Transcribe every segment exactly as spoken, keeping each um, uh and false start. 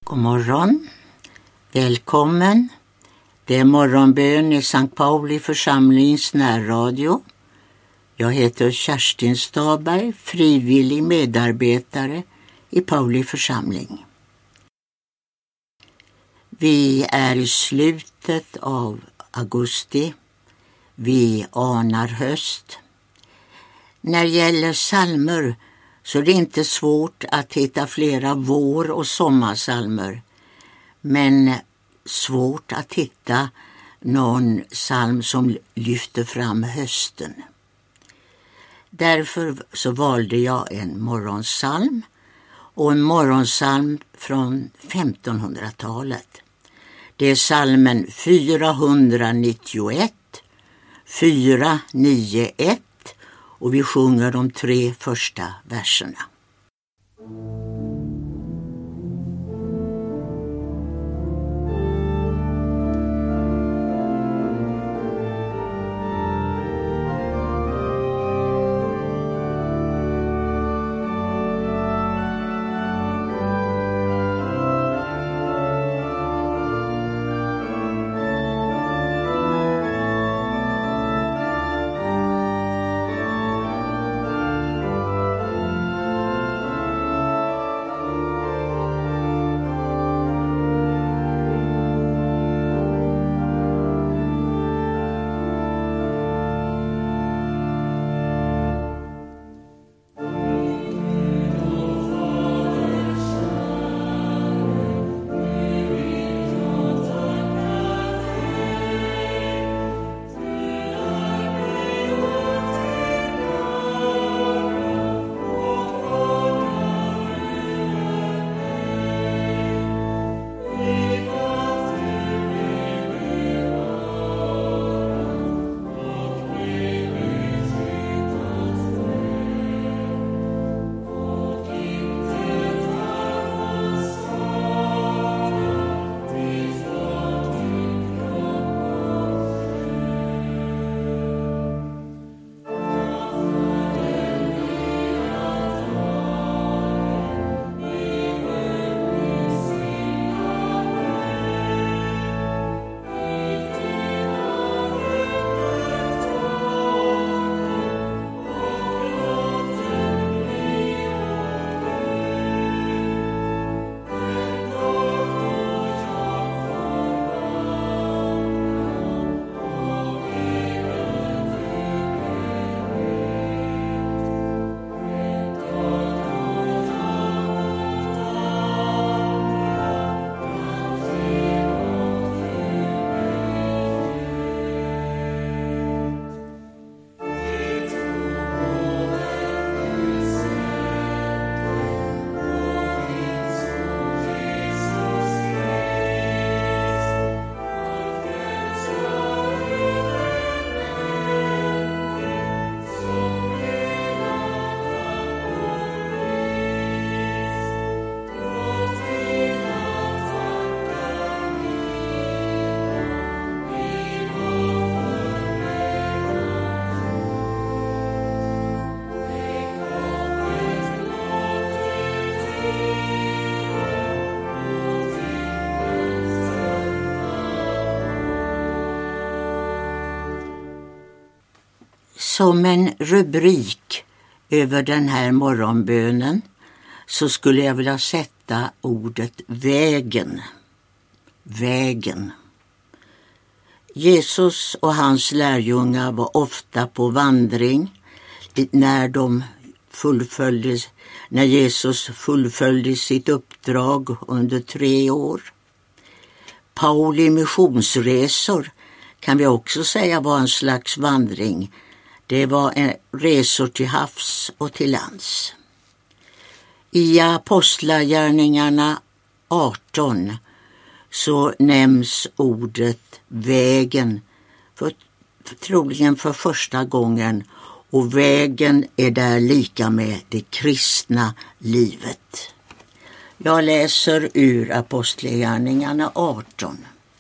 God morgon. Välkommen. Det är morgonbön i Sankt Pauli församlings närradio. Jag heter Kerstin Staberg, frivillig medarbetare i Pauli församling. Vi är i slutet av augusti. Vi anar höst. När det gäller psalmer så är det inte svårt att hitta flera vår- och sommarsalmer, men svårt att hitta någon psalm som lyfter fram hösten. Därför så valde jag en morgonsalm och en morgonsalm från femtonhundratalet. Det är salmen fyrahundranittioett, fyrahundranittioett och vi sjunger de tre första verserna. Som en rubrik över den här morgonbönen så skulle jag vilja sätta ordet vägen. Vägen. Jesus och hans lärjungar var ofta på vandring när de fullföljde, när Jesus fullföljde sitt uppdrag under tre år. Pauli missionsresor kan vi också säga var en slags vandring. Det var en resor till havs och till lands. I Apostlagärningarna arton så nämns ordet vägen för, troligen för första gången, och vägen är där lika med det kristna livet. Jag läser ur Apostlagärningarna arton.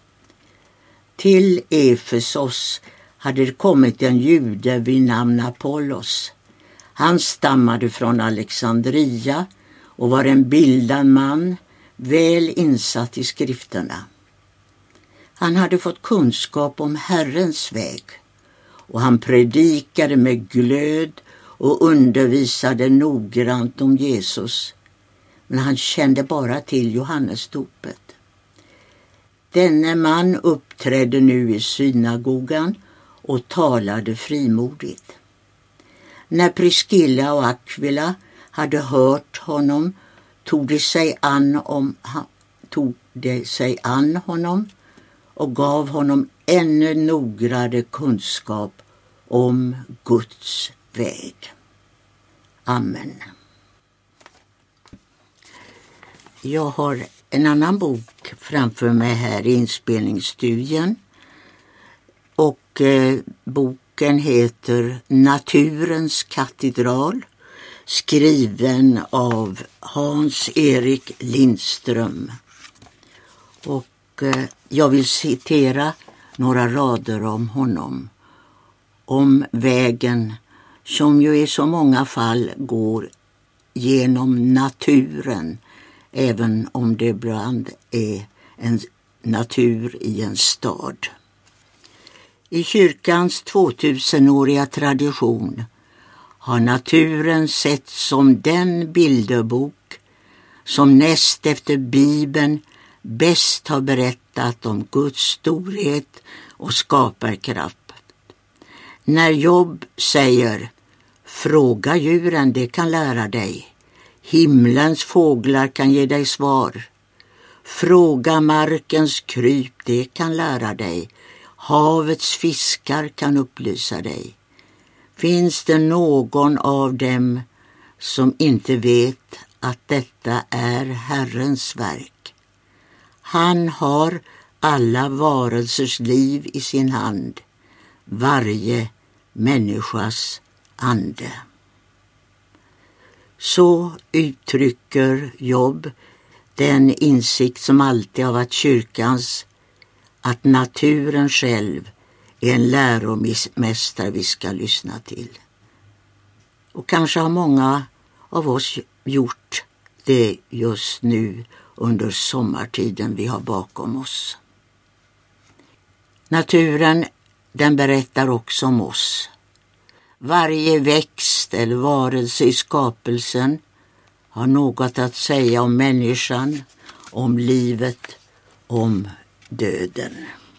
Till Efesos hade det kommit en jude vid namn Apollos. Han stammade från Alexandria och var en bildad man väl insatt i skrifterna. Han hade fått kunskap om Herrens väg och han predikade med glöd och undervisade noggrant om Jesus. Men han kände bara till Johannesdopet. Denne man uppträdde nu i synagogan och talade frimodigt. När Priscilla och Aquila hade hört honom tog de sig an, om, tog de sig an honom och gav honom ännu noggrannare kunskap om Guds väg. Amen. Jag har en annan bok framför mig här i inspelningsstudien. Och eh, boken heter Naturens katedral, skriven av Hans-Erik Lindström. Och eh, jag vill citera några rader om honom. Om vägen som ju i så många fall går genom naturen, även om det ibland är en natur i en stad. I kyrkans tvåtusenåriga tradition har naturen sett som den bilderbok som näst efter Bibeln bäst har berättat om Guds storhet och skaparkraft. När Jobb säger "Fråga djuren, det kan lära dig. Himlens fåglar kan ge dig svar. Fråga markens kryp, det kan lära dig. Havets fiskar kan upplysa dig. Finns det någon av dem som inte vet att detta är Herrens verk? Han har alla varelsers liv i sin hand, varje människas ande." Så uttrycker Jobb den insikt som alltid har varit kyrkans, att naturen själv är en läromästare vi ska lyssna till. Och kanske har många av oss gjort det just nu under sommartiden vi har bakom oss. Naturen, den berättar också om oss. Varje växt eller varelse i skapelsen har något att säga om människan, om livet, om döden.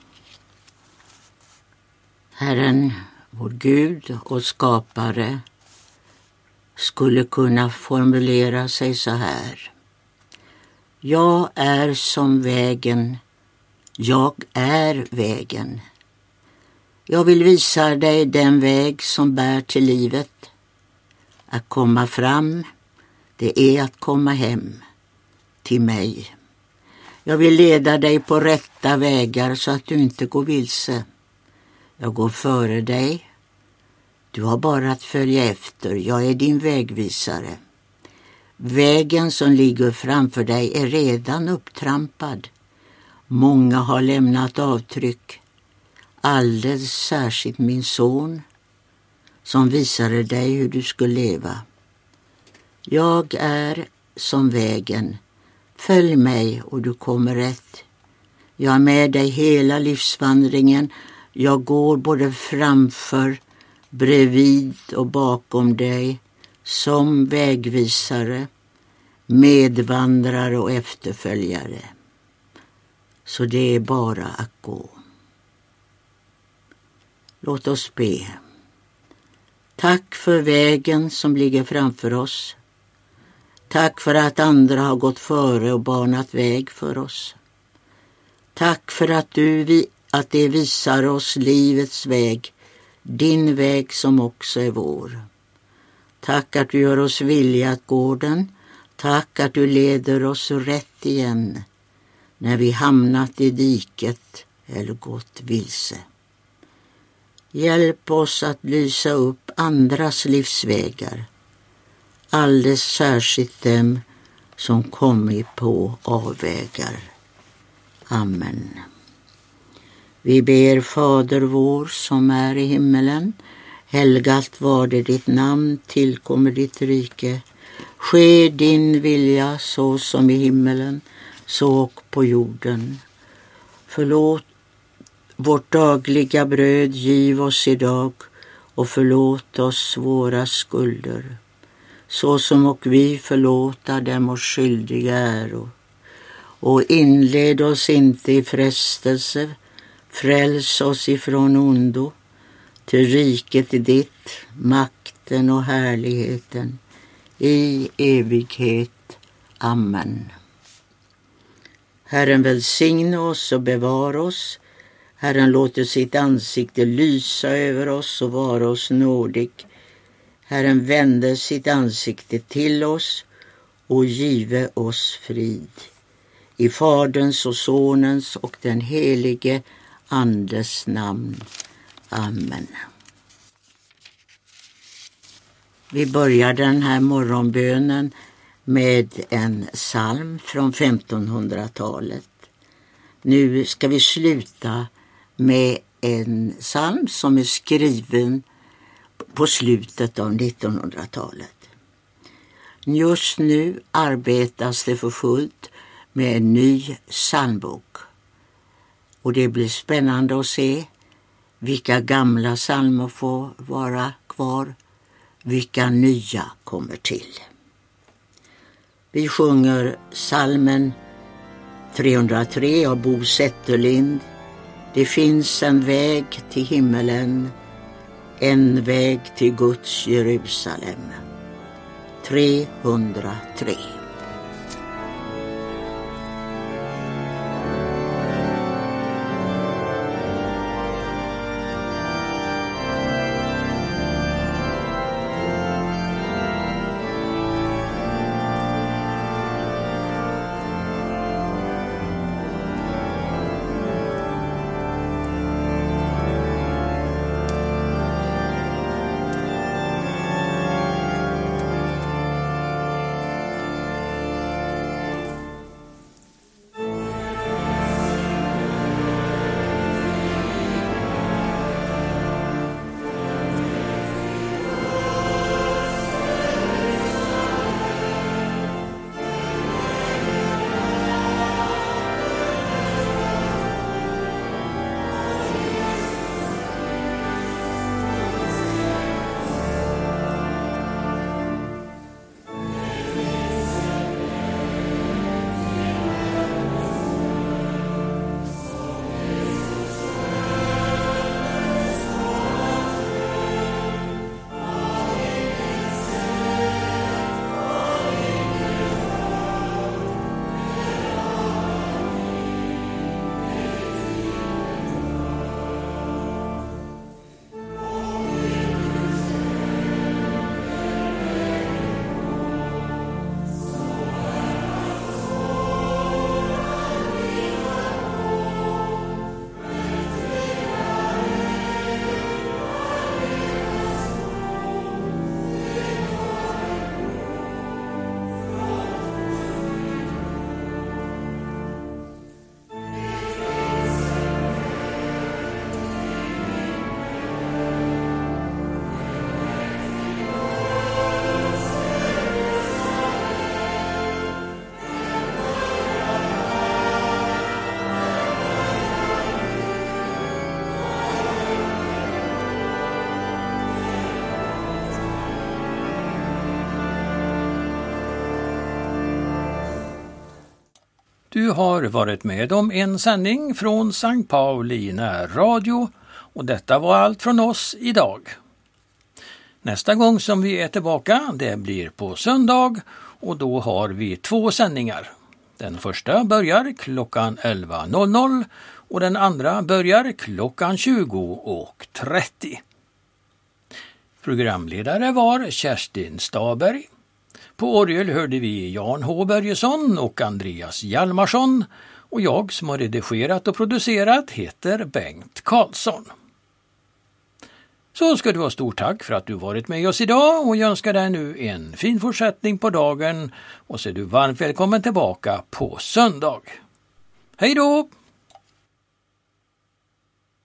Herren, vår Gud och skapare, skulle kunna formulera sig så här: Jag är som vägen, jag är vägen. Jag vill visa dig den väg som bär till livet. Att komma fram, det är att komma hem till mig. Jag vill leda dig på rätta vägar så att du inte går vilse. Jag går före dig. Du har bara att följa efter. Jag är din vägvisare. Vägen som ligger framför dig är redan upptrampad. Många har lämnat avtryck. Alldeles särskilt min son som visade dig hur du skulle leva. Jag är som vägen. Följ mig och du kommer rätt. Jag är med dig hela livsvandringen. Jag går både framför, bredvid och bakom dig som vägvisare, medvandrare och efterföljare. Så det är bara att gå. Låt oss be. Tack för vägen som ligger framför oss. Tack för att andra har gått före och banat väg för oss. Tack för att du att det visar oss livets väg, din väg som också är vår. Tack att du gör oss villiga att gå den. Tack att du leder oss rätt igen när vi hamnat i diket eller gått vilse. Hjälp oss att lysa upp andras livsvägar, alldeles särskilt dem som kommit på avvägar. Amen. Vi ber Fader vår som är i himmelen. Helgat var det ditt namn, tillkommer ditt rike. Ske din vilja så som i himmelen, så på jorden. Förlåt vårt dagliga bröd, giv oss idag, och förlåt oss våra skulder, så som och vi förlåta dem oss skyldiga äro. Och inled oss inte i frestelse, fräls oss ifrån ondo, till riket är ditt, makten och härligheten, i evighet. Amen. Herren välsigne oss och bevara oss. Herren låter sitt ansikte lysa över oss och vara oss nådig. Herren vände sitt ansikte till oss och give oss frid. I Faderns och Sonens och den helige Andes namn. Amen. Vi börjar den här morgonbönen med en psalm från femtonhundratalet. Nu ska vi sluta med en psalm som är skriven på slutet av nittonhundratalet. Just nu arbetas det för fullt med en ny psalmbok. Och det blir spännande att se vilka gamla psalmer får vara kvar, vilka nya kommer till. Vi sjunger psalmen trehundratre av Bo Zetterlind. Det finns en väg till himmelen, en väg till Guds Jerusalem. trehundratre. Du har varit med om en sändning från Sankt Pauli närradio, och detta var allt från oss idag. Nästa gång som vi är tillbaka, det blir på söndag, och då har vi två sändningar. Den första börjar klockan elva och den andra börjar klockan tjugo trettio. Programledare var Kerstin Staberg. På orgel hörde vi Jan H. Börjesson och Andreas Hjalmarsson, och jag som har redigerat och producerat heter Bengt Karlsson. Så ska du ha stort tack för att du varit med oss idag, och jag önskar dig nu en fin fortsättning på dagen, och så är du varmt välkommen tillbaka på söndag. Hej då!